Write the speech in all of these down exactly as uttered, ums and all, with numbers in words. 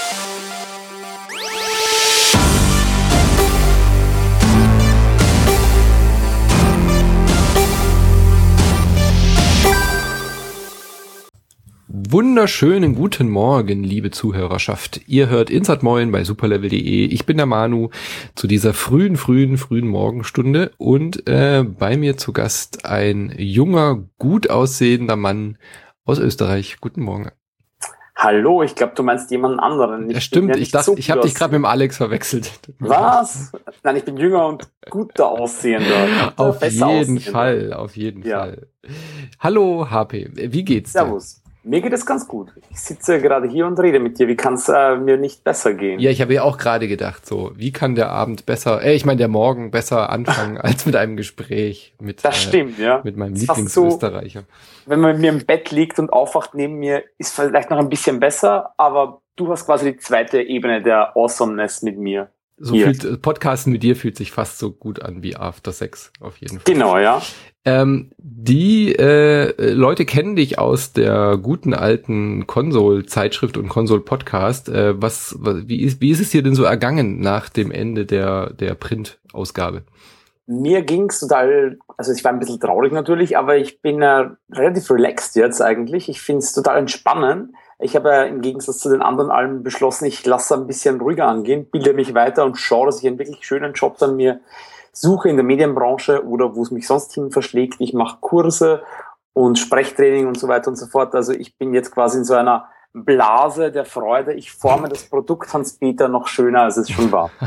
Wunderschönen guten Morgen, liebe Zuhörerschaft. Ihr hört Insert Moin bei superlevel punkt de. Ich bin der Manu zu dieser frühen, frühen, frühen Morgenstunde und äh, bei mir zu Gast ein junger, gut aussehender Mann aus Österreich. Guten Morgen. Hallo, ich glaube, du meinst jemanden anderen. Ich ja, stimmt, ich dachte, so ich habe dich gerade mit dem Alex verwechselt. Was? Nein, ich bin jünger und guter aussehender. Auf jeden aussehender. Fall, auf jeden ja. Fall. Hallo H P, wie geht's dir? Servus. Mir geht es ganz gut. Ich sitze gerade hier und rede mit dir. Wie kann es äh, mir nicht besser gehen? Ja, ich habe ja auch gerade gedacht, so, wie kann der Abend besser, äh, ich meine der Morgen besser anfangen als mit einem Gespräch mit, das stimmt, äh, ja. mit meinem Lieblingsösterreicher. So, wenn man mit mir im Bett liegt und aufwacht neben mir, ist vielleicht noch ein bisschen besser, aber du hast quasi die zweite Ebene der Awesomeness mit mir. So fühlt, Podcasten mit dir fühlt sich fast so gut an wie After Sex, auf jeden Fall. Genau, ja. Ähm, die äh, Leute kennen dich aus der guten alten Console-Zeitschrift und Console-Podcast. Äh, was, was, wie ist, wie ist es dir denn so ergangen nach dem Ende der, der Print-Ausgabe? Mir ging's total, also ich war ein bisschen traurig natürlich, aber ich bin äh, relativ relaxed jetzt eigentlich. Ich find's total entspannend. Ich habe ja im Gegensatz zu den anderen Alben beschlossen, ich lasse ein bisschen ruhiger angehen, bilde mich weiter und schaue, dass ich einen wirklich schönen Job dann mir suche in der Medienbranche oder wo es mich sonst hin verschlägt. Ich mache Kurse und Sprechtraining und so weiter und so fort. Also ich bin jetzt quasi in so einer Blase der Freude. Ich forme das Produkt Hans-Peter noch schöner, als es schon war.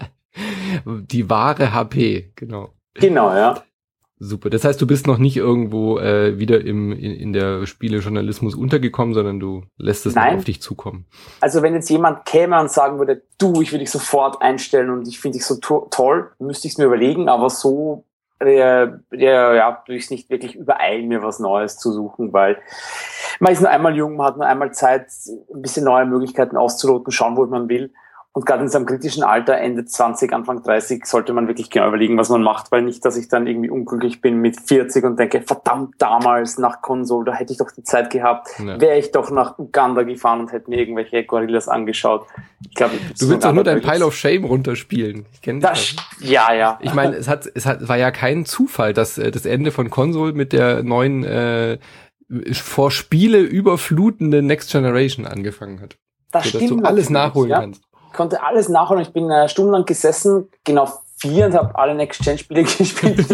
Die wahre H P, genau. Genau, ja. Super. Das heißt, du bist noch nicht irgendwo äh, wieder im in, in der Spielejournalismus untergekommen, sondern du lässt es noch auf dich zukommen. Also wenn jetzt jemand käme und sagen würde, du, ich will dich sofort einstellen und ich finde dich so to- toll, müsste ich es mir überlegen, aber so äh, äh, ja, tue ich es nicht wirklich übereilen, mir was Neues zu suchen, weil man ist nur einmal jung, man hat nur einmal Zeit, ein bisschen neue Möglichkeiten auszuloten, schauen, wo man will. Und gerade in seinem kritischen Alter, Ende zwanzig, Anfang dreißig, sollte man wirklich genau überlegen, was man macht, weil nicht, dass ich dann irgendwie unglücklich bin mit vierzig und denke, verdammt, damals nach Console, da hätte ich doch die Zeit gehabt, ja. Wäre ich doch nach Uganda gefahren und hätte mir irgendwelche Gorillas angeschaut. Ich glaube, du willst doch nur dein Pile of Shame runterspielen. Ich kenne das. das. Ja, ja. Ich meine, es hat, es hat, war ja kein Zufall, dass äh, das Ende von Console mit der neuen, äh, vor Spiele überflutende Next Generation angefangen hat. Das so, stimmt. Dass du alles nachholen ja. kannst. Ich konnte alles nachholen. Ich bin äh, stundenlang gesessen, genau vier und habe alle Next-Gen-Spiele gespielt.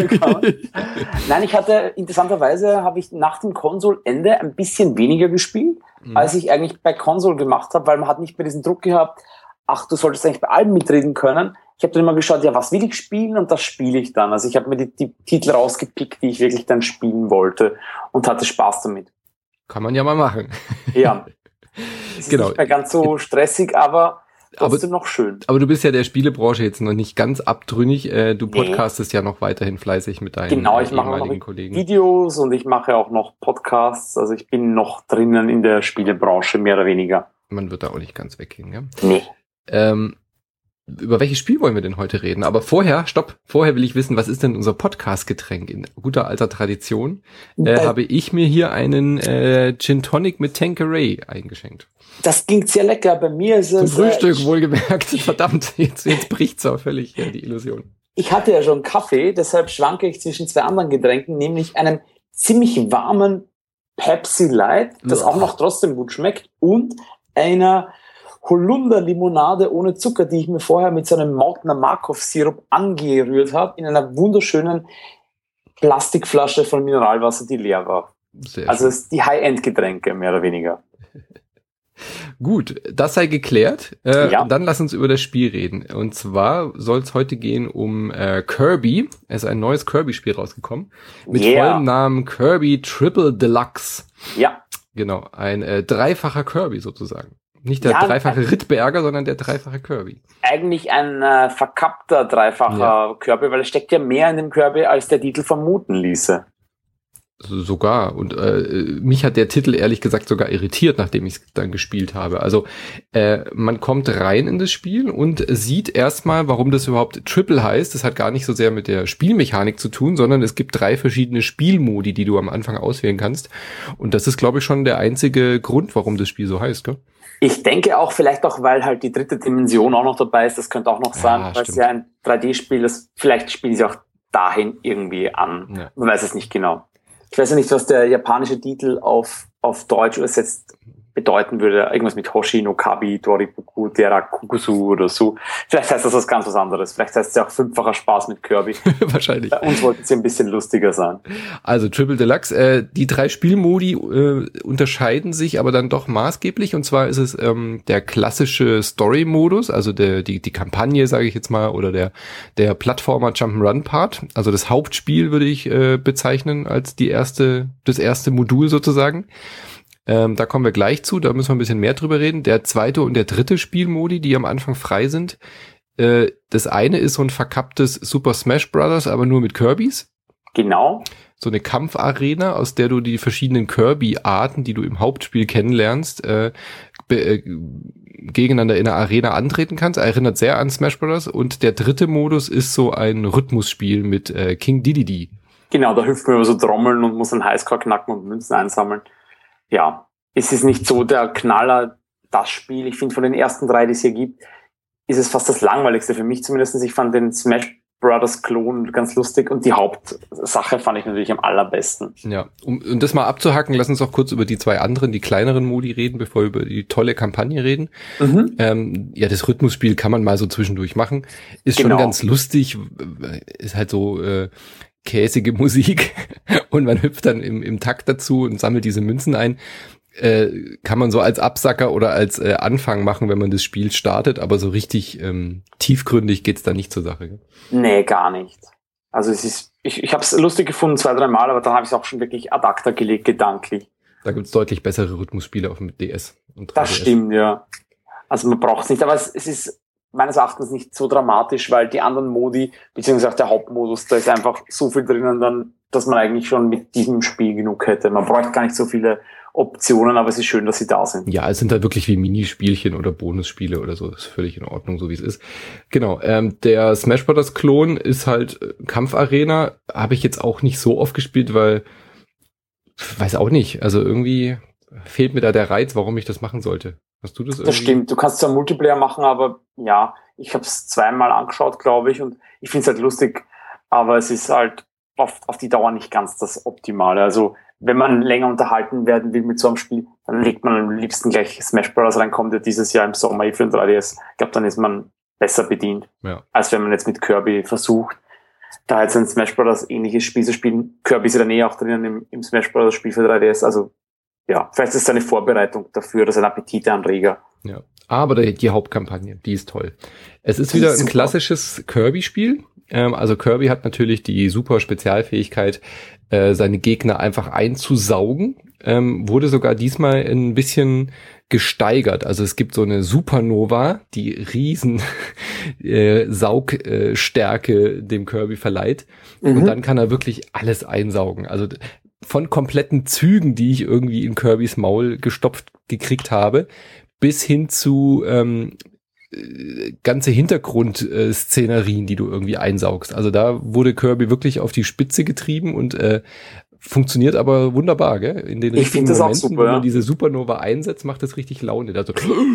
Nein, ich hatte, interessanterweise habe ich nach dem Console-Ende ein bisschen weniger gespielt, mhm. als ich eigentlich bei Console gemacht habe, weil man hat nicht mehr diesen Druck gehabt, ach, du solltest eigentlich bei allem mitreden können. Ich habe dann immer geschaut, ja, was will ich spielen und das spiele ich dann. Also ich habe mir die, die Titel rausgepickt, die ich wirklich dann spielen wollte und hatte Spaß damit. Kann man ja mal machen. Ja, es genau. ist nicht mehr ganz so stressig, aber trotzdem aber, noch schön. Aber du bist ja der Spielebranche jetzt noch nicht ganz abtrünnig. Äh, du podcastest nee. ja noch weiterhin fleißig mit deinen genau, ich äh, mache ehemaligen noch Kollegen. Videos und ich mache auch noch Podcasts. Also ich bin noch drinnen in der Spielebranche, mehr oder weniger. Man wird da auch nicht ganz weggehen, ja? Nee. Ähm, über welches Spiel wollen wir denn heute reden? Aber vorher, stopp, vorher will ich wissen, was ist denn unser Podcast-Getränk? In guter alter Tradition äh, habe ich mir hier einen äh, Gin Tonic mit Tanqueray eingeschenkt. Das klingt sehr lecker. Bei mir ist es... Zum Frühstück, äh, wohlgemerkt. Verdammt, jetzt, jetzt bricht's auch völlig, ja, die Illusion. Ich hatte ja schon Kaffee, deshalb schwanke ich zwischen zwei anderen Getränken, nämlich einem ziemlich warmen Pepsi Light, das Uah. auch noch trotzdem gut schmeckt, und einer Holunder-Limonade ohne Zucker, die ich mir vorher mit so einem Mautner Markov-Sirup angerührt habe, in einer wunderschönen Plastikflasche von Mineralwasser, die leer war. Sehr also es ist die High-End-Getränke, mehr oder weniger. Gut, das sei geklärt. Äh, ja. Dann lass uns über das Spiel reden. Und zwar soll es heute gehen um äh, Kirby. Es ist ein neues Kirby-Spiel rausgekommen. Mit yeah. vollem Namen Kirby Triple Deluxe. Ja. Genau, ein äh, dreifacher Kirby sozusagen. Nicht der ja, dreifache ein, Rittberger, sondern der dreifache Kirby. Eigentlich ein äh, verkappter dreifacher ja. Kirby, weil es steckt ja mehr in dem Kirby, als der Titel vermuten ließe. Sogar. Und äh, mich hat der Titel ehrlich gesagt sogar irritiert, nachdem ich es dann gespielt habe. Also äh, man kommt rein in das Spiel und sieht erstmal, warum das überhaupt Triple heißt. Das hat gar nicht so sehr mit der Spielmechanik zu tun, sondern es gibt drei verschiedene Spielmodi, die du am Anfang auswählen kannst. Und das ist, glaube ich, schon der einzige Grund, warum das Spiel so heißt, gell? Ich denke auch, vielleicht auch, weil halt die dritte Dimension auch noch dabei ist. Das könnte auch noch sein, ja, weil es ja ein drei D-Spiel ist. Vielleicht spielen sie auch dahin irgendwie an. Ja. Man weiß es nicht genau. Ich weiß ja nicht, was der japanische Titel auf, auf Deutsch übersetzt bedeuten würde. Irgendwas mit Hoshi no Kabi, Doripuku, Derakukusu oder so. Vielleicht heißt das was ganz was anderes. Vielleicht heißt es ja auch fünffacher Spaß mit Kirby. Wahrscheinlich. Bei uns wollten sie ein bisschen lustiger sein. Also Triple Deluxe. Äh, die drei Spielmodi äh, unterscheiden sich aber dann doch maßgeblich. Und zwar ist es ähm, der klassische Story-Modus, also der, die, die Kampagne, sage ich jetzt mal, oder der, der Plattformer Jump'n'Run-Part. Also das Hauptspiel würde ich äh, bezeichnen als die erste, das erste Modul sozusagen. Ähm, da kommen wir gleich zu, da müssen wir ein bisschen mehr drüber reden. Der zweite und der dritte Spielmodi, die am Anfang frei sind. Äh, das eine ist so ein verkapptes Super Smash Brothers, aber nur mit Kirbys. Genau. So eine Kampfarena, aus der du die verschiedenen Kirby-Arten, die du im Hauptspiel kennenlernst, äh, be- äh, gegeneinander in der Arena antreten kannst. Erinnert sehr an Smash Brothers. Und der dritte Modus ist so ein Rhythmusspiel mit äh, King Dedede. Genau, da hüpft man über so Trommeln und muss einen Highscore knacken und Münzen einsammeln. Ja, es ist nicht so der Knaller, das Spiel. Ich finde, von den ersten drei, die es hier gibt, ist es fast das langweiligste für mich zumindest. Ich fand den Smash Brothers Klon ganz lustig und die Hauptsache fand ich natürlich am allerbesten. Ja, um, um das mal abzuhacken, lass uns auch kurz über die zwei anderen, die kleineren Modi reden, bevor wir über die tolle Kampagne reden. Mhm. Ähm, ja, das Rhythmusspiel kann man mal so zwischendurch machen. Ist genau. Schon ganz lustig, ist halt so äh, käsige Musik und man hüpft dann im, im Takt dazu und sammelt diese Münzen ein. Äh, kann man so als Absacker oder als äh, Anfang machen, wenn man das Spiel startet, aber so richtig ähm, tiefgründig geht's da nicht zur Sache. Gell? Nee, gar nicht. Also es ist, ich, ich habe es lustig gefunden zwei, drei Mal, aber dann habe ich es auch schon wirklich ad acta gelegt, gedanklich. Da gibt's deutlich bessere Rhythmusspiele auf dem D S und drei D S. Das stimmt, ja. Also man braucht es nicht, aber es, es ist meines Erachtens nicht so dramatisch, weil die anderen Modi, beziehungsweise der Hauptmodus, da ist einfach so viel drinnen dann, dass man eigentlich schon mit diesem Spiel genug hätte. Man bräuchte gar nicht so viele Optionen, aber es ist schön, dass sie da sind. Ja, es sind halt wirklich wie Minispielchen oder Bonusspiele oder so. Das ist völlig in Ordnung, so wie es ist. Genau, ähm, der Smash Brothers Klon ist halt äh, Kampfarena. Habe ich jetzt auch nicht so oft gespielt, weil, weiß auch nicht, also irgendwie fehlt mir da der Reiz, warum ich das machen sollte. Hast du das irgendwie? Das stimmt, du kannst zwar Multiplayer machen, aber ja, ich habe es zweimal angeschaut, glaube ich, und ich finde es halt lustig, aber es ist halt auf, auf die Dauer nicht ganz das Optimale. Also wenn man länger unterhalten werden will mit so einem Spiel, dann legt man am liebsten gleich Smash Bros. Rein, kommt ja dieses Jahr im Sommer eh für den drei D S. Ich glaube, dann ist man besser bedient, ja, als wenn man jetzt mit Kirby versucht, da jetzt ein Smash Bros. Ähnliches Spiel zu spielen. Kirby ist ja dann eh auch drinnen im, im Smash Bros. Spiel für drei D S, also ja, vielleicht ist es eine Vorbereitung dafür, das ist ein Appetitanreger. Ja, aber die, die Hauptkampagne, die ist toll. Es ist wieder ein klassisches Kirby-Spiel. Ähm, also Kirby hat natürlich die super Spezialfähigkeit, äh, seine Gegner einfach einzusaugen. Ähm, wurde sogar diesmal ein bisschen gesteigert. Also es gibt so eine Supernova, die riesen äh, Saugstärke dem Kirby verleiht. Mhm. Und dann kann er wirklich alles einsaugen. Also von kompletten Zügen, die ich irgendwie in Kirbys Maul gestopft gekriegt habe, bis hin zu ähm, ganze Hintergrundszenerien, die du irgendwie einsaugst. Also da wurde Kirby wirklich auf die Spitze getrieben und äh, funktioniert aber wunderbar, gell? In den ich finde das Momenten, auch super, wenn man ja. diese Supernova einsetzt, macht das richtig Laune. Da so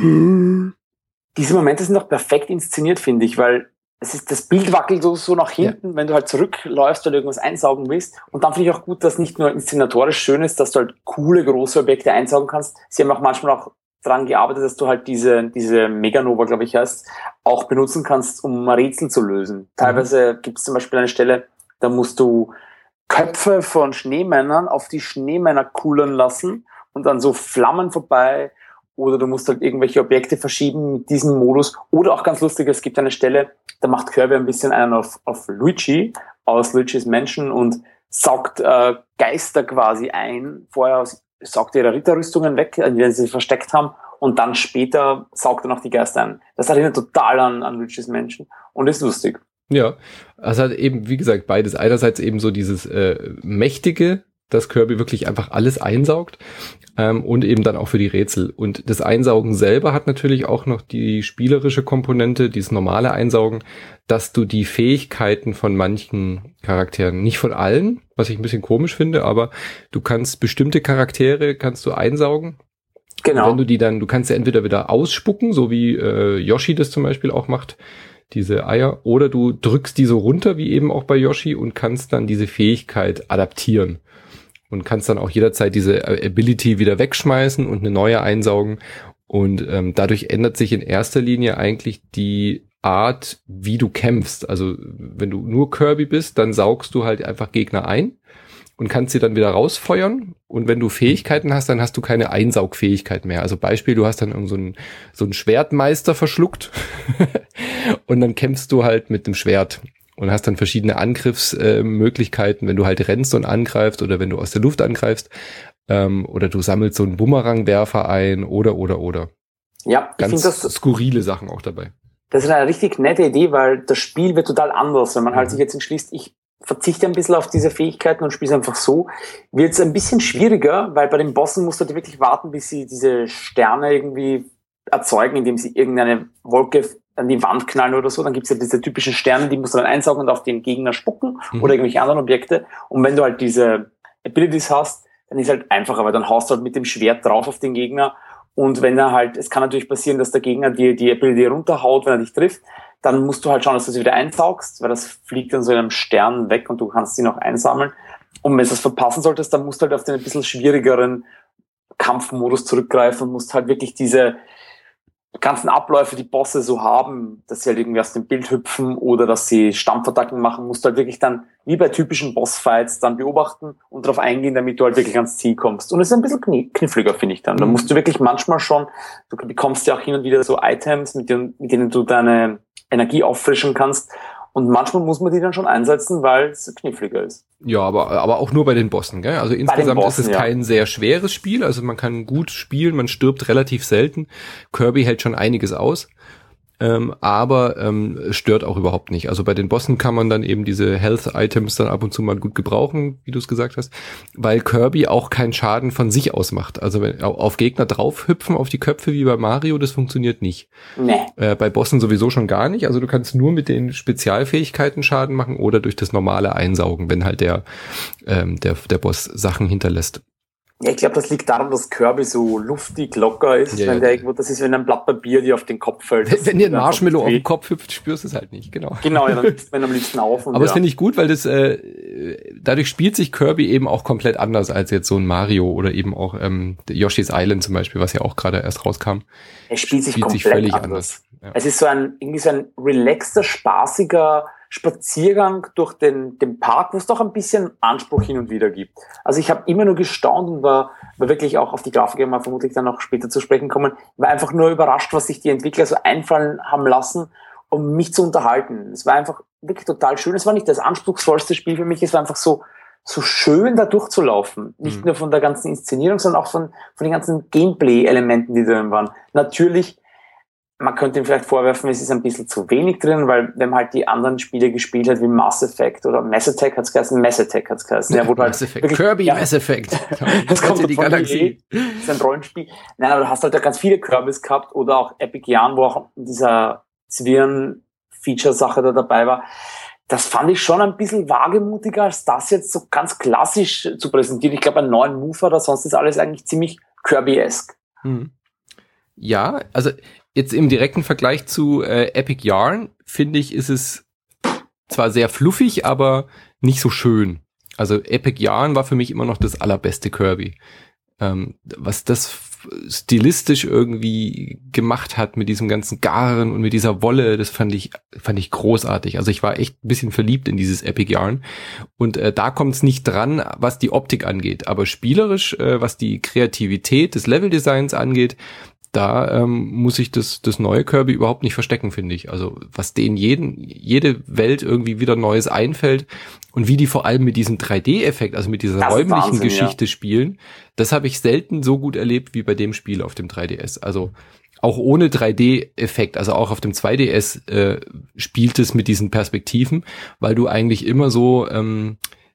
diese Momente sind auch perfekt inszeniert, finde ich, weil es ist, das Bild wackelt so, so nach hinten, ja, wenn du halt zurückläufst oder irgendwas einsaugen willst. Und dann finde ich auch gut, dass nicht nur inszenatorisch schön ist, dass du halt coole, große Objekte einsaugen kannst. Sie haben auch manchmal auch dran gearbeitet, dass du halt diese, diese Meganova, glaube ich, heißt, auch benutzen kannst, um Rätsel zu lösen. Teilweise mhm. gibt es zum Beispiel eine Stelle, da musst du Köpfe von Schneemännern auf die Schneemänner kullern lassen und dann so Flammen vorbei. Oder du musst halt irgendwelche Objekte verschieben mit diesem Modus. Oder auch ganz lustig, es gibt eine Stelle, da macht Kirby ein bisschen einen auf, auf Luigi aus Luigi's Mansion und saugt äh, Geister quasi ein. Vorher saugt er ihre Ritterrüstungen weg, in denen sie versteckt haben. Und dann später saugt er noch die Geister ein. Das erinnert total an, an Luigi's Mansion und ist lustig. Ja, also hat eben, wie gesagt, beides. Einerseits eben so dieses äh, mächtige dass Kirby wirklich einfach alles einsaugt ähm, und eben dann auch für die Rätsel. Und das Einsaugen selber hat natürlich auch noch die spielerische Komponente, dieses normale Einsaugen, dass du die Fähigkeiten von manchen Charakteren, nicht von allen, was ich ein bisschen komisch finde, aber du kannst bestimmte Charaktere kannst du einsaugen. Genau. Und wenn du die dann, du kannst sie entweder wieder ausspucken, so wie äh, Yoshi das zum Beispiel auch macht, diese Eier, oder du drückst die so runter, wie eben auch bei Yoshi, und kannst dann diese Fähigkeit adaptieren. Und kannst dann auch jederzeit diese Ability wieder wegschmeißen und eine neue einsaugen. Und ähm, dadurch ändert sich in erster Linie eigentlich die Art, wie du kämpfst. Also wenn du nur Kirby bist, dann saugst du halt einfach Gegner ein und kannst sie dann wieder rausfeuern. Und wenn du Fähigkeiten hast, dann hast du keine Einsaugfähigkeit mehr. Also Beispiel, du hast dann irgend so einen, so einen Schwertmeister verschluckt und dann kämpfst du halt mit dem Schwert. Und hast dann verschiedene Angriffsmöglichkeiten, äh, wenn du halt rennst und angreifst oder wenn du aus der Luft angreifst. Ähm, oder du sammelst so einen Bumerangwerfer ein oder, oder, oder. Ja, ich ganz finde das skurrile Sachen auch dabei. Das ist eine richtig nette Idee, weil das Spiel wird total anders. Wenn man halt sich jetzt entschließt, ich verzichte ein bisschen auf diese Fähigkeiten und spiele es einfach so, wird es ein bisschen schwieriger, weil bei den Bossen musst du halt wirklich warten, bis sie diese Sterne irgendwie erzeugen, indem sie irgendeine Wolke an die Wand knallen oder so, dann gibt's ja diese typischen Sterne, die musst du dann einsaugen und auf den Gegner spucken mhm. oder irgendwelche anderen Objekte. Und wenn du halt diese Abilities hast, dann ist halt einfacher, weil dann haust du halt mit dem Schwert drauf auf den Gegner. Und wenn er halt, es kann natürlich passieren, dass der Gegner dir die Ability runterhaut, wenn er dich trifft, dann musst du halt schauen, dass du sie wieder einsaugst, weil das fliegt dann so in einem Stern weg und du kannst sie noch einsammeln. Und wenn du das verpassen solltest, dann musst du halt auf den ein bisschen schwierigeren Kampfmodus zurückgreifen und musst halt wirklich diese ganzen Abläufe, die Bosse so haben, dass sie halt irgendwie aus dem Bild hüpfen oder dass sie Stampfattacken machen, musst du halt wirklich dann, wie bei typischen Bossfights, dann beobachten und darauf eingehen, damit du halt wirklich ans Ziel kommst. Und es ist ein bisschen kniffliger, finde ich dann. Da musst du wirklich manchmal schon, du bekommst ja auch hin und wieder so Items, mit denen, mit denen du deine Energie auffrischen kannst. Und manchmal muss man die dann schon einsetzen, weil es kniffliger ist. Ja, aber aber auch nur bei den Bossen, gell? Also insgesamt Bossen, ist es ja. kein sehr schweres Spiel. Also man kann gut spielen, man stirbt relativ selten. Kirby hält schon einiges aus. Ähm, aber ähm, stört auch überhaupt nicht. Also bei den Bossen kann man dann eben diese Health-Items dann ab und zu mal gut gebrauchen, wie du es gesagt hast, weil Kirby auch keinen Schaden von sich aus macht. Also wenn auf Gegner draufhüpfen, auf die Köpfe wie bei Mario, das funktioniert nicht. Nee. Äh, bei Bossen sowieso schon gar nicht. Also du kannst nur mit den Spezialfähigkeiten Schaden machen oder durch das normale Einsaugen, wenn halt der, ähm, der, der Boss Sachen hinterlässt. Ja, ich glaube, das liegt daran, dass Kirby so luftig, locker ist. Ja, wenn der irgendwo, das ist, wenn ein Blatt Papier dir auf den Kopf fällt. Wenn, wenn dir ein Marshmallow auf den Kopf hüpft, spürst du es halt nicht, genau. Genau, ja, dann hüpft man am liebsten auf. Und Aber ja. das finde ich gut, weil das äh, dadurch spielt sich Kirby eben auch komplett anders als jetzt so ein Mario oder eben auch ähm, Yoshi's Island zum Beispiel, was ja auch gerade erst rauskam. Es spielt sich spielt komplett sich völlig anders. anders. Ja. Es ist so ein irgendwie so ein relaxter, spaßiger Spaziergang durch den, den Park, wo es doch ein bisschen Anspruch hin und wieder gibt. Also ich habe immer nur gestaunt und war, war wirklich auch auf die Grafiker mal vermutlich dann noch später zu sprechen kommen, war einfach nur überrascht, was sich die Entwickler so einfallen haben lassen, um mich zu unterhalten. Es war einfach wirklich total schön. Es war nicht das anspruchsvollste Spiel für mich, es war einfach so, so schön da durchzulaufen. Nicht mhm. nur von der ganzen Inszenierung, sondern auch von, von den ganzen Gameplay-Elementen, die drin waren. Natürlich, man könnte ihm vielleicht vorwerfen, es ist ein bisschen zu wenig drin, weil wenn man halt die anderen Spiele gespielt hat, wie Mass Effect oder Mass Attack hat's geheißen, Mass Attack hat's geheißen. Ja, wo Mass halt Effect, Kirby ja, Mass Effect. Das kommt in die Galaxie. Das ist ein Rollenspiel. Nein, aber du hast halt ganz viele Kirbys gehabt oder auch Epic Yarn, wo auch dieser Zwirn-Feature-Sache da dabei war. Das fand ich schon ein bisschen wagemutiger, als das jetzt so ganz klassisch zu präsentieren. Ich glaube, einen neuen Move oder sonst ist alles eigentlich ziemlich Kirby-esque. Hm. Ja, also jetzt im direkten Vergleich zu äh, Epic Yarn, finde ich, ist es zwar sehr fluffig, aber nicht so schön. Also Epic Yarn war für mich immer noch das allerbeste Kirby. Ähm, was das stilistisch irgendwie gemacht hat mit diesem ganzen Garen und mit dieser Wolle, das fand ich fand ich großartig. Also ich war echt ein bisschen verliebt in dieses Epic Yarn. Und äh, da kommt es nicht dran, was die Optik angeht. Aber spielerisch, äh, was die Kreativität des Leveldesigns angeht, da ähm, muss ich das das neue Kirby überhaupt nicht verstecken, finde ich. Also was denen jeden jede Welt irgendwie wieder Neues einfällt und wie die vor allem mit diesem drei D-Effekt, also mit dieser das räumlichen Wahnsinn, Geschichte ja. spielen, das habe ich selten so gut erlebt wie bei dem Spiel auf dem drei D S. Also auch ohne drei D-Effekt, also auch auf dem zwei D S äh, spielt es mit diesen Perspektiven, weil du eigentlich immer so ähm,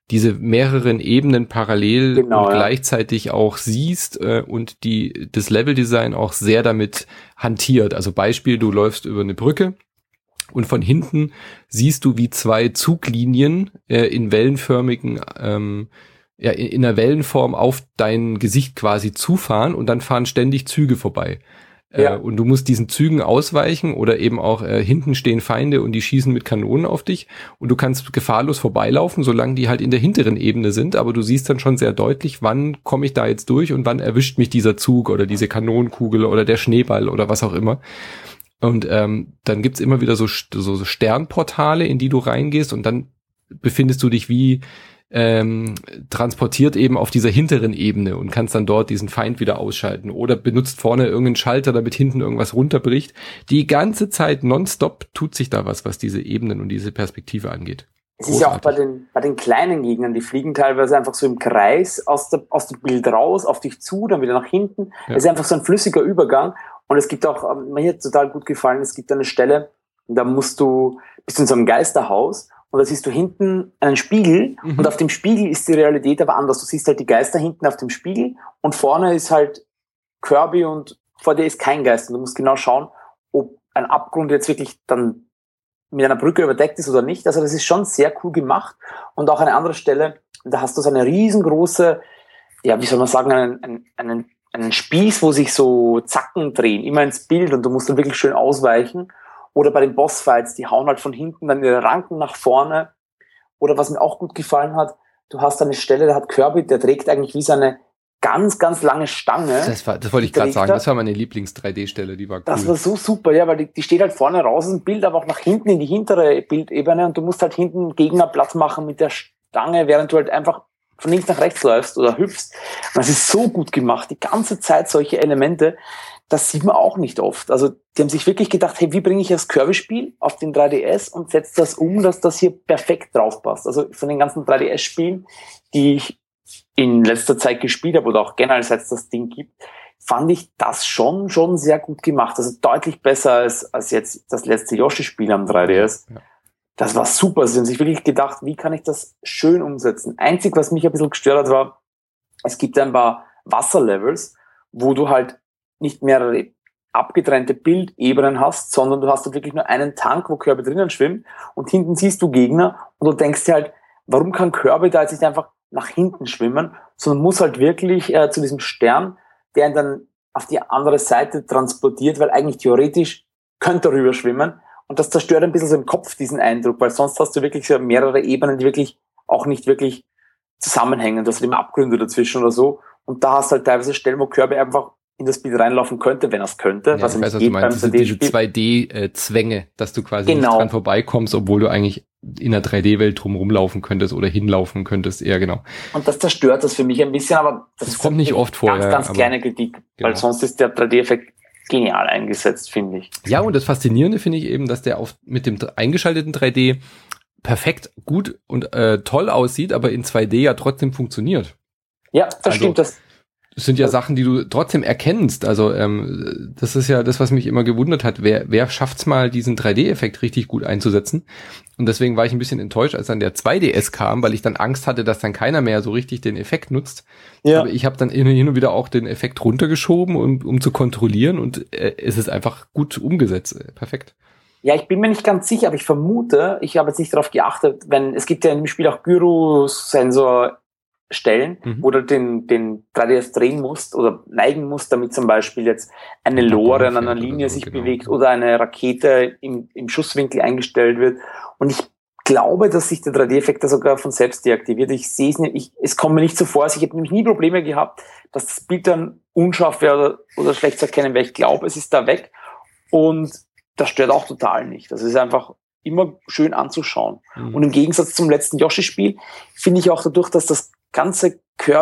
diese mehreren Ebenen parallel genau, und ja. gleichzeitig auch siehst äh, und die das Leveldesign auch sehr damit hantiert. Also Beispiel, du läufst über eine Brücke und von hinten siehst du, wie zwei Zuglinien äh, in wellenförmigen, ähm, ja, in, in einer Wellenform auf dein Gesicht quasi zufahren und dann fahren ständig Züge vorbei. Ja. Äh, und du musst diesen Zügen ausweichen oder eben auch äh, hinten stehen Feinde und die schießen mit Kanonen auf dich und du kannst gefahrlos vorbeilaufen, solange die halt in der hinteren Ebene sind, aber du siehst dann schon sehr deutlich, wann komme ich da jetzt durch und wann erwischt mich dieser Zug oder diese Kanonenkugel oder der Schneeball oder was auch immer. Und ähm, dann gibt's immer wieder so, so, so Sternportale, in die du reingehst und dann befindest du dich wie ähm, transportiert eben auf dieser hinteren Ebene und kannst dann dort diesen Feind wieder ausschalten oder benutzt vorne irgendeinen Schalter, damit hinten irgendwas runterbricht. Die ganze Zeit nonstop tut sich da was, was diese Ebenen und diese Perspektive angeht. Es ist ja auch bei den, bei den kleinen Gegnern, die fliegen teilweise einfach so im Kreis aus, der, aus dem Bild raus, auf dich zu, dann wieder nach hinten. Ja. Es ist einfach so ein flüssiger Übergang. Und es gibt auch, mir hat total gut gefallen, es gibt eine Stelle, da musst du, bist du in so einem Geisterhaus und da siehst du hinten einen Spiegel mhm. und auf dem Spiegel ist die Realität aber anders. Du siehst halt die Geister hinten auf dem Spiegel und vorne ist halt Kirby und vor dir ist kein Geist. Und du musst genau schauen, ob ein Abgrund jetzt wirklich dann mit einer Brücke überdeckt ist oder nicht. Also das ist schon sehr cool gemacht. Und auch eine andere Stelle, da hast du so eine riesengroße, ja, wie soll man sagen, einen, einen, einen, einen Spieß, wo sich so Zacken drehen, immer ins Bild und du musst dann wirklich schön ausweichen. Oder bei den Bossfights, die hauen halt von hinten dann ihre Ranken nach vorne. Oder was mir auch gut gefallen hat, du hast eine Stelle, da hat Kirby, der trägt eigentlich wie so eine ganz, ganz lange Stange. Das, war, das wollte ich gerade sagen, das war meine Lieblings-drei D-Stelle, die war cool. Das war so super, ja, weil die, die steht halt vorne raus aus dem Bild, aber auch nach hinten in die hintere Bildebene und du musst halt hinten Gegner Platz machen mit der Stange, während du halt einfach von links nach rechts läufst oder hüpfst. Und das ist so gut gemacht, die ganze Zeit solche Elemente, das sieht man auch nicht oft. Also die haben sich wirklich gedacht, hey, wie bringe ich das Kirby-Spiel auf den drei D S und setze das um, dass das hier perfekt drauf passt. Also von den ganzen drei D S-Spielen, die ich in letzter Zeit gespielt habe oder auch generell seit es das Ding gibt, fand ich das schon schon sehr gut gemacht. Also deutlich besser als, als jetzt das letzte Yoshi-Spiel am drei D S. Ja. Das war super. Sie haben sich wirklich gedacht, wie kann ich das schön umsetzen? Einzig, was mich ein bisschen gestört hat, war, es gibt ein paar Wasserlevels, wo du halt nicht mehrere abgetrennte Bildebenen hast, sondern du hast halt wirklich nur einen Tank, wo Kirby drinnen schwimmt und hinten siehst du Gegner und du denkst dir halt, warum kann Kirby da jetzt nicht einfach nach hinten schwimmen, sondern muss halt wirklich äh, zu diesem Stern, der ihn dann auf die andere Seite transportiert, weil eigentlich theoretisch könnte er rüber schwimmen und das zerstört ein bisschen so im Kopf diesen Eindruck, weil sonst hast du wirklich so mehrere Ebenen, die wirklich auch nicht wirklich zusammenhängen, das sind immer Abgründe dazwischen oder so und da hast du halt teilweise Stellen, wo Kirby einfach in das Bild reinlaufen könnte, wenn er es könnte. Ja, was ich weiß, was du meinst. Diese, diese zwei D-Zwänge, dass du quasi genau. nicht dran vorbeikommst, obwohl du eigentlich in der drei D-Welt drum rumlaufen könntest oder hinlaufen könntest. Ja, genau. Und das zerstört das für mich ein bisschen, aber das, das kommt nicht oft vor. Ganz, ja, ganz kleine Kritik, genau. Weil sonst ist der drei D-Effekt genial eingesetzt, finde ich. Ja, und das Faszinierende finde ich eben, dass der auf mit dem eingeschalteten drei D perfekt gut und äh, toll aussieht, aber in zwei D ja trotzdem funktioniert. Ja, das also, stimmt. Das Das sind ja Sachen, die du trotzdem erkennst. Also ähm, das ist ja das, was mich immer gewundert hat. Wer, wer schafft's mal, diesen drei D-Effekt richtig gut einzusetzen? Und deswegen war ich ein bisschen enttäuscht, als dann der zwei D S kam, weil ich dann Angst hatte, dass dann keiner mehr so richtig den Effekt nutzt. Ja. Aber ich habe dann hin und wieder auch den Effekt runtergeschoben, um, um zu kontrollieren. Und äh, es ist einfach gut umgesetzt. Perfekt. Ja, ich bin mir nicht ganz sicher, aber ich vermute, ich habe jetzt nicht darauf geachtet, wenn es gibt ja im Spiel auch Gyrosensor Stellen, mhm. wo du den, den drei D S drehen musst oder neigen musst, damit zum Beispiel jetzt eine Lore an einer Linie so, sich genau. bewegt oder eine Rakete im, im Schusswinkel eingestellt wird. Und ich glaube, dass sich der drei D-Effekt da sogar von selbst deaktiviert. Ich sehe es nicht, ich, es kommt mir nicht so vor. Also ich habe nämlich nie Probleme gehabt, dass das Bild dann unscharf wäre oder, oder schlecht zu erkennen wäre. Ich glaube, es ist da weg und das stört auch total nicht. Das ist einfach immer schön anzuschauen. Mhm. Und im Gegensatz zum letzten Yoshi-Spiel finde ich auch dadurch, dass das ganze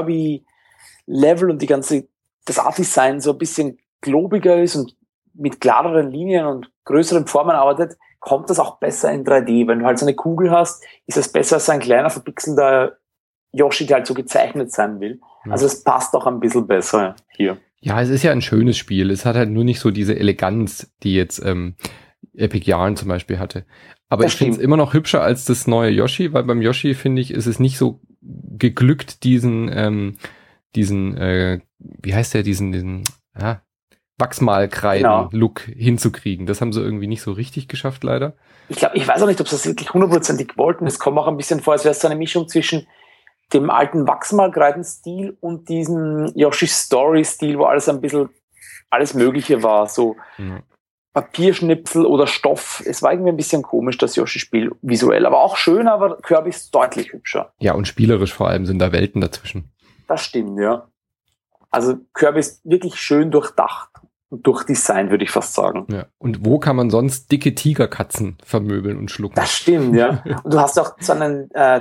Kirby-Level und die ganze, das Art-Design so ein bisschen globiger ist und mit klareren Linien und größeren Formen arbeitet, kommt das auch besser in drei D. Wenn du halt so eine Kugel hast, ist das besser als so ein kleiner, verpixelter Yoshi, der halt so gezeichnet sein will. Ja. Also es passt auch ein bisschen besser hier. Ja, es ist ja ein schönes Spiel. Es hat halt nur nicht so diese Eleganz, die jetzt ähm, Epic Yarn zum Beispiel hatte. Aber das ich finde es immer noch hübscher als das neue Yoshi, weil beim Yoshi, finde ich, ist es nicht so geglückt, diesen, ähm, diesen, äh, wie heißt der, diesen, diesen, ja, Wachsmalkreiden-Look genau. hinzukriegen. Das haben sie irgendwie nicht so richtig geschafft, leider. Ich glaube, ich weiß auch nicht, ob sie das wirklich hundertprozentig wollten. Es kommt auch ein bisschen vor, als wäre es so eine Mischung zwischen dem alten Wachsmalkreiden-Stil und diesem Yoshi-Story-Stil, wo alles ein bisschen alles Mögliche war, so mhm. Papierschnipsel oder Stoff. Es war irgendwie ein bisschen komisch, das Yoshi-Spiel visuell, aber auch schön, aber Kirby ist deutlich hübscher. Ja, und spielerisch vor allem sind da Welten dazwischen. Das stimmt, ja. Also Kirby ist wirklich schön durchdacht und durchdesignt, würde ich fast sagen. Ja. Und wo kann man sonst dicke Tigerkatzen vermöbeln und schlucken? Das stimmt, ja. Und du hast auch so einen äh,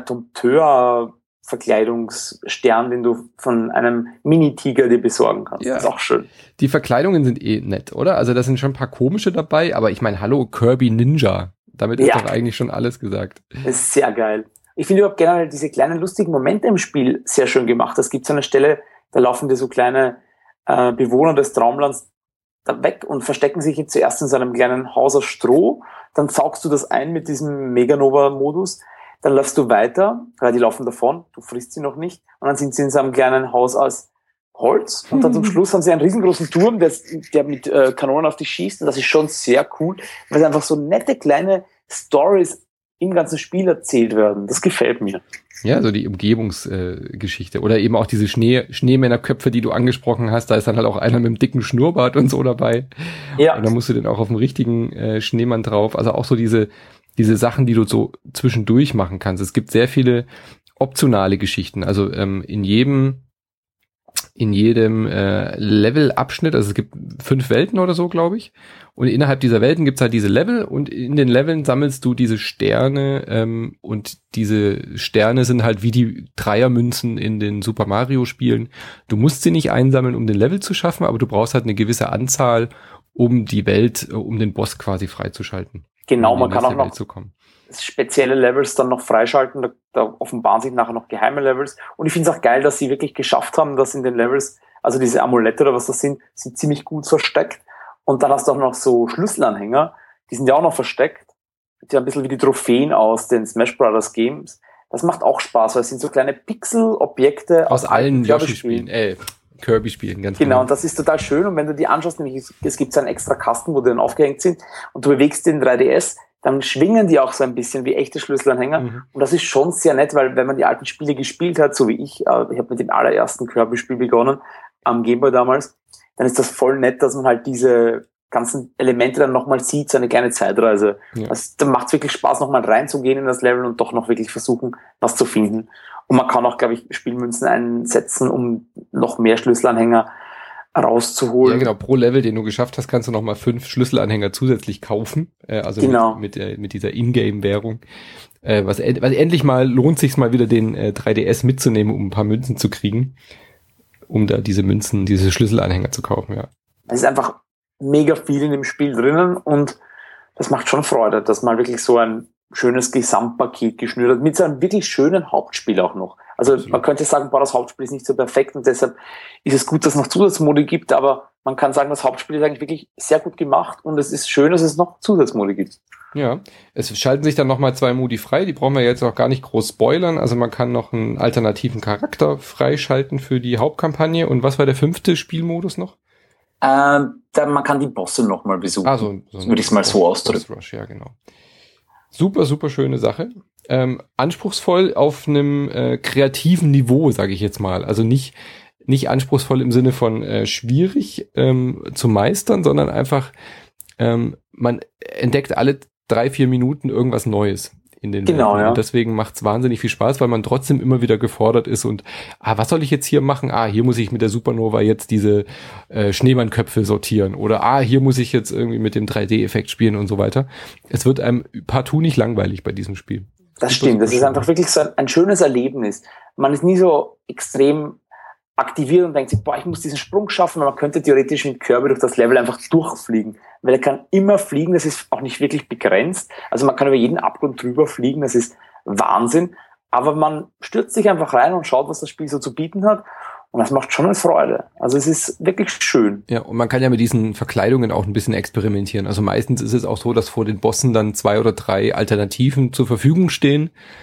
Dompteur-Verkleidungsstern, den du von einem Mini-Tiger dir besorgen kannst. Ja. Das ist auch schön. Die Verkleidungen sind eh nett, oder? Also da sind schon ein paar komische dabei, aber ich meine, hallo, Kirby Ninja. Damit ist ja. doch eigentlich schon alles gesagt. Das ist sehr geil. Ich finde überhaupt generell diese kleinen lustigen Momente im Spiel sehr schön gemacht. Es gibt so eine Stelle, da laufen dir so kleine äh, Bewohner des Traumlands da weg und verstecken sich zuerst in so einem kleinen Haus aus Stroh. Dann saugst du das ein mit diesem Meganova-Modus. Dann läufst du weiter, weil die laufen davon, du frisst sie noch nicht. Und dann sind sie in so einem kleinen Haus aus Holz. Und dann zum Schluss haben sie einen riesengroßen Turm, der, der mit äh, Kanonen auf dich schießt. Und das ist schon sehr cool, weil es einfach so nette kleine Stories im ganzen Spiel erzählt werden. Das gefällt mir. Ja, so die Umgebungsgeschichte. Äh, Oder eben auch diese Schnee, Schneemännerköpfe, die du angesprochen hast. Da ist dann halt auch einer mit einem dicken Schnurrbart und so dabei. Ja. Und dann musst du den auch auf dem richtigen äh, Schneemann drauf. Also auch so diese, diese Sachen, die du so zwischendurch machen kannst. Es gibt sehr viele optionale Geschichten. Also ähm, in jedem in jedem äh, Levelabschnitt, also es gibt fünf Welten oder so, glaube ich. Und innerhalb dieser Welten gibt's halt diese Level und in den Leveln sammelst du diese Sterne ähm, und diese Sterne sind halt wie die Dreiermünzen in den Super Mario Spielen. Du musst sie nicht einsammeln, um den Level zu schaffen, aber du brauchst halt eine gewisse Anzahl, um die Welt, um den Boss quasi freizuschalten. Genau, um man kann auch noch spezielle Levels dann noch freischalten, da, da offenbaren sich nachher noch geheime Levels. Und ich finde es auch geil, dass sie wirklich geschafft haben, dass in den Levels, also diese Amulette oder was das sind, sind ziemlich gut versteckt. Und dann hast du auch noch so Schlüsselanhänger, die sind ja auch noch versteckt. Sieht ja ein bisschen wie die Trophäen aus den Smash Brothers Games. Das macht auch Spaß, weil es sind so kleine Pixel-Objekte aus, aus allen Yoshi-Spielen, äh, Kirby-Spielen, ganz genau. Genau, und das ist total schön. Und wenn du die anschaust, nämlich es gibt so einen extra Kasten, wo die dann aufgehängt sind und du bewegst den drei D S, dann schwingen die auch so ein bisschen wie echte Schlüsselanhänger. Mhm. Und das ist schon sehr nett, weil wenn man die alten Spiele gespielt hat, so wie ich, äh, ich habe mit dem allerersten Kirby-Spiel begonnen, am Game Boy damals, dann ist das voll nett, dass man halt diese ganzen Elemente dann nochmal sieht, so eine kleine Zeitreise. Ja. Also, dann macht es wirklich Spaß, nochmal reinzugehen in das Level und doch noch wirklich versuchen, was zu finden. Und man kann auch, glaube ich, Spielmünzen einsetzen, um noch mehr Schlüsselanhänger rauszuholen. Ja, genau. Pro Level, den du geschafft hast, kannst du nochmal fünf Schlüsselanhänger zusätzlich kaufen. Äh, also genau. mit, mit, der, mit dieser Ingame-Währung. Äh, was, was endlich mal lohnt sich mal wieder, den äh, drei D S mitzunehmen, um ein paar Münzen zu kriegen. Um da diese Münzen, diese Schlüsselanhänger zu kaufen, ja. Es ist einfach mega viel in dem Spiel drinnen und das macht schon Freude, dass man wirklich so ein schönes Gesamtpaket geschnürt hat, mit so einem wirklich schönen Hauptspiel auch noch. Also Absolut. Man könnte sagen, boah, das Hauptspiel ist nicht so perfekt und deshalb ist es gut, dass es noch Zusatzmodi gibt, aber man kann sagen, das Hauptspiel ist eigentlich wirklich sehr gut gemacht und es ist schön, dass es noch Zusatzmodi gibt. Ja, es schalten sich dann nochmal zwei Modi frei, die brauchen wir jetzt auch gar nicht groß spoilern, also man kann noch einen alternativen Charakter freischalten für die Hauptkampagne und was war der fünfte Spielmodus noch? Ähm, da, man kann die Bosse nochmal besuchen, ah, so, so würde ich es mal so ausdrücken. Rush, ja, genau. Super, super schöne Sache. Ähm, anspruchsvoll auf einem äh, kreativen Niveau, sage ich jetzt mal. Also nicht nicht anspruchsvoll im Sinne von äh, schwierig ähm, zu meistern, sondern einfach ähm, man entdeckt alle drei, vier Minuten irgendwas Neues in den Genau, Welten. ja. Und deswegen macht's wahnsinnig viel Spaß, weil man trotzdem immer wieder gefordert ist und ah, was soll ich jetzt hier machen? Ah, hier muss ich mit der Supernova jetzt diese äh, Schneemannköpfe sortieren oder ah, hier muss ich jetzt irgendwie mit dem drei D-Effekt spielen und so weiter. Es wird einem partout nicht langweilig bei diesem Spiel. Das super, stimmt, das ist einfach wirklich so ein, ein schönes Erlebnis. Man ist nie so extrem aktiviert und denkt sich, boah, ich muss diesen Sprung schaffen, aber man könnte theoretisch mit Kirby durch das Level einfach durchfliegen, weil er kann immer fliegen, das ist auch nicht wirklich begrenzt, also man kann über jeden Abgrund drüber fliegen, das ist Wahnsinn, aber man stürzt sich einfach rein und schaut, was das Spiel so zu bieten hat und das macht schon eine Freude, also es ist wirklich schön. Ja, und man kann ja mit diesen Verkleidungen auch ein bisschen experimentieren, also meistens ist es auch so, dass vor den Bossen dann zwei oder drei Alternativen zur Verfügung stehen.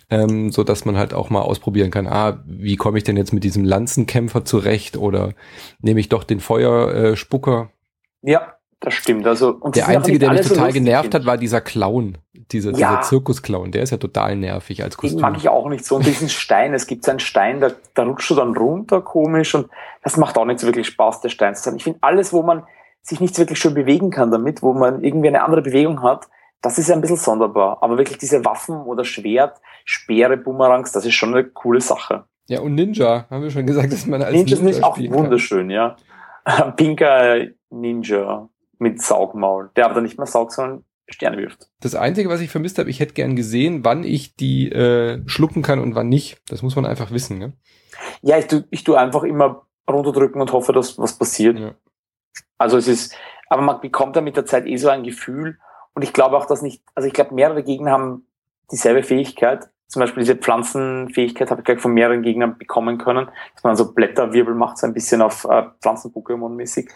ähm, so dass man halt auch mal ausprobieren kann, ah, wie komme ich denn jetzt mit diesem Lanzenkämpfer zurecht oder nehme ich doch den Feuerspucker? Ja, das stimmt. Also, und der Einzige, der mich total so genervt sind. hat, war dieser Clown, dieser, ja. dieser Zirkusclown. Der ist ja total nervig als Kostüm. Den mag ich auch nicht so. Und diesen Stein, es gibt so einen Stein, da, da rutscht du dann runter komisch und das macht auch nicht so wirklich Spaß, der Stein zu sein. Ich finde alles, wo man sich nicht wirklich schön bewegen kann damit, wo man irgendwie eine andere Bewegung hat, das ist ja ein bisschen sonderbar. Aber wirklich diese Waffen oder Schwert, Speere, Boomerangs, das ist schon eine coole Sache. Ja, und Ninja, haben wir schon gesagt, dass man als Ninja Ninja ist auch wunderschön, kann. Ja. Pinker Ninja mit Saugmaul, der aber dann nicht mehr saugt, sondern Sterne wirft. Das Einzige, was ich vermisst habe, ich hätte gern gesehen, wann ich die äh, schlucken kann und wann nicht. Das muss man einfach wissen, ne? Ja, ich tu, ich tu einfach immer runterdrücken und hoffe, dass was passiert. Ja. Also es ist, aber man bekommt dann mit der Zeit eh so ein Gefühl und ich glaube auch, dass nicht, also ich glaube, mehrere Gegner haben dieselbe Fähigkeit. Zum Beispiel diese Pflanzenfähigkeit habe ich gleich von mehreren Gegnern bekommen können, dass man so Blätterwirbel macht, so ein bisschen auf äh, Pflanzen-Pokémon-mäßig.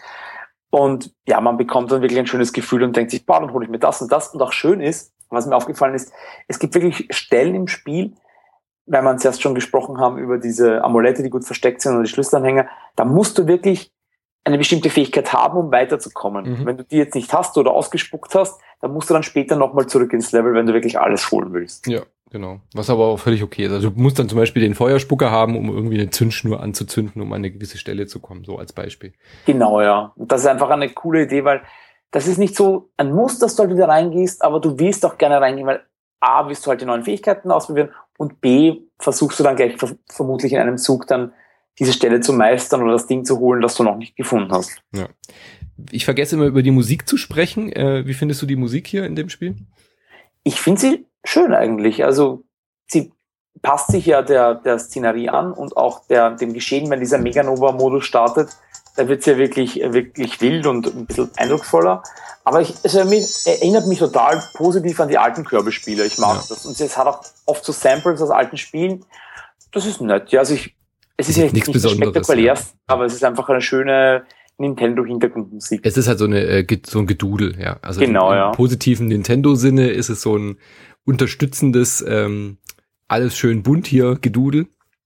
Und ja, man bekommt dann wirklich ein schönes Gefühl und denkt sich, boah, dann hole ich mir das und das. Und auch schön ist, was mir aufgefallen ist, es gibt wirklich Stellen im Spiel, weil wir zuerst schon gesprochen haben über diese Amulette, die gut versteckt sind oder die Schlüsselanhänger, da musst du wirklich eine bestimmte Fähigkeit haben, um weiterzukommen. Mhm. Wenn du die jetzt nicht hast oder ausgespuckt hast, dann musst du dann später nochmal zurück ins Level, wenn du wirklich alles holen willst. Ja, genau. Was aber auch völlig okay ist. Also du musst dann zum Beispiel den Feuerspucker haben, um irgendwie eine Zündschnur anzuzünden, um an eine gewisse Stelle zu kommen, so als Beispiel. Genau, ja. Und das ist einfach eine coole Idee, weil das ist nicht so ein Muss, dass du halt wieder reingehst, aber du willst auch gerne reingehen, weil A, willst du halt die neuen Fähigkeiten ausprobieren und B, versuchst du dann gleich ver- vermutlich in einem Zug dann diese Stelle zu meistern oder das Ding zu holen, das du noch nicht gefunden hast. Ja. Ich vergesse immer über die Musik zu sprechen. Äh, wie findest du die Musik hier in dem Spiel? Ich finde sie schön eigentlich. Also sie passt sich ja der, der Szenerie an und auch der, dem Geschehen, wenn dieser Meganova-Modus startet, da wird es ja wirklich, wirklich wild und ein bisschen eindrucksvoller. Aber ich, es erinnert mich total positiv an die alten Kirby-Spiele. Ich mag ja. das. Und es hat auch oft so Samples aus alten Spielen. Das ist nett. Ja, also ich, es ist ja nicht, nicht spektakulär, ja. aber es ist einfach eine schöne Nintendo-Hintergrundmusik. Es ist halt so eine äh, so ein Gedudel, ja. Also genau, im, im ja. positiven Nintendo-Sinne ist es so ein unterstützendes, ähm, alles schön bunt hier Gedudel.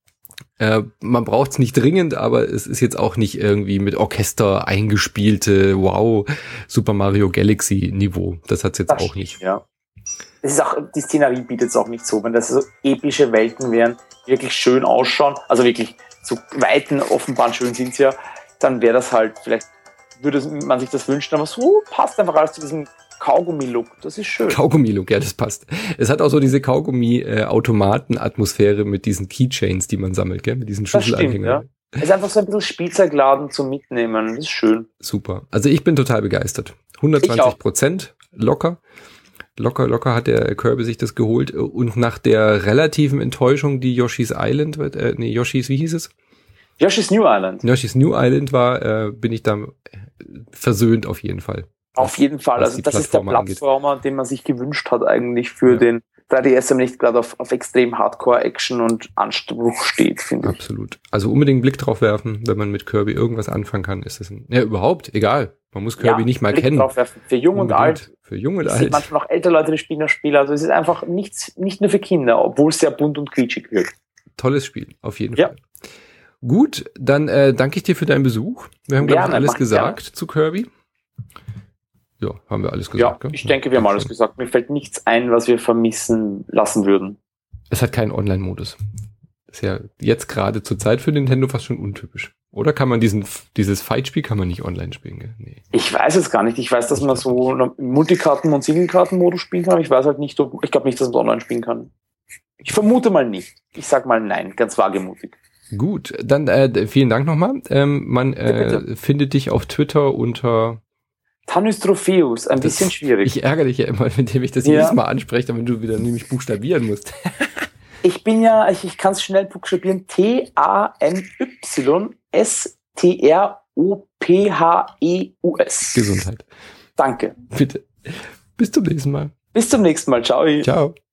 Äh, man braucht es nicht dringend, aber es ist jetzt auch nicht irgendwie mit Orchester eingespielte, wow, Super Mario Galaxy Niveau. Das hat's jetzt das auch nicht. Ja. Es ist auch, die Szenerie bietet es auch nicht so, wenn das so epische Welten wären, die wirklich schön ausschauen, also wirklich zu Weiten offenbar schön sind sie ja, dann wäre das halt, vielleicht würde man sich das wünschen, aber so passt einfach alles zu diesem Kaugummi-Look, das ist schön. Kaugummi-Look, ja, das passt. Es hat auch so diese Kaugummi-Automaten-Atmosphäre mit diesen Keychains, die man sammelt, gell, mit diesen Schlüsselanhängern. Ja. Es ist einfach so ein bisschen Spielzeugladen zum Mitnehmen, das ist schön. Super, also ich bin total begeistert. hundertzwanzig Prozent locker. Locker, locker hat der Kirby sich das geholt und nach der relativen Enttäuschung, die Yoshi's Island, äh, nee, Yoshi's, wie hieß es? Yoshi's New Island. Yoshi's New Island war, äh, bin ich da versöhnt auf jeden Fall. Auf jeden Fall, also das ist der Plattformer, angeht. Den man sich gewünscht hat eigentlich für ja. den drei D S, der nicht gerade auf, auf extrem Hardcore-Action und Anspruch steht, finde ich. Absolut. Also unbedingt einen Blick drauf werfen, wenn man mit Kirby irgendwas anfangen kann, ist das ein, ja überhaupt, egal. Man muss Kirby ja, nicht mal Blick kennen. Drauf werfen. Für jung unbedingt. Und alt. Für jung und ich alt. sehe manchmal noch ältere Leute, die spielen das Spiel, also es ist einfach nichts, nicht nur für Kinder, obwohl es sehr bunt und quietschig wird. Tolles Spiel, auf jeden ja. Fall. Gut, dann äh, danke ich dir für deinen Besuch. Wir haben, glaube ich, alles gesagt gerne. Zu Kirby. Ja, haben wir alles gesagt. Ja, ich denke, wir haben alles gesagt. Mir fällt nichts ein, was wir vermissen lassen würden. Es hat keinen Online-Modus. Ist ja jetzt gerade zur Zeit für Nintendo fast schon untypisch. Oder kann man diesen dieses Fight-Spiel kann man nicht online spielen? Gell? Nee. Ich weiß es gar nicht. Ich weiß, dass man so Multikarten- und Singlekarten-Modus spielen kann. Ich weiß halt nicht, ob, ich glaube nicht, dass man online spielen kann. Ich vermute mal nicht. Ich sag mal nein, ganz wagemutig. Gut, dann äh, vielen Dank nochmal. Ähm, man äh, ja, findet dich auf Twitter unter Tannus Tropheus, ein das, bisschen schwierig. Ich ärgere dich ja immer, indem ich das ja. jedes Mal anspreche, damit du wieder nämlich buchstabieren musst. Ich bin ja, ich, ich kann es schnell buchstabieren, T A N Y S T R O P H E U S. Gesundheit. Danke. Bitte. Bis zum nächsten Mal. Bis zum nächsten Mal. Ciao. Ciao.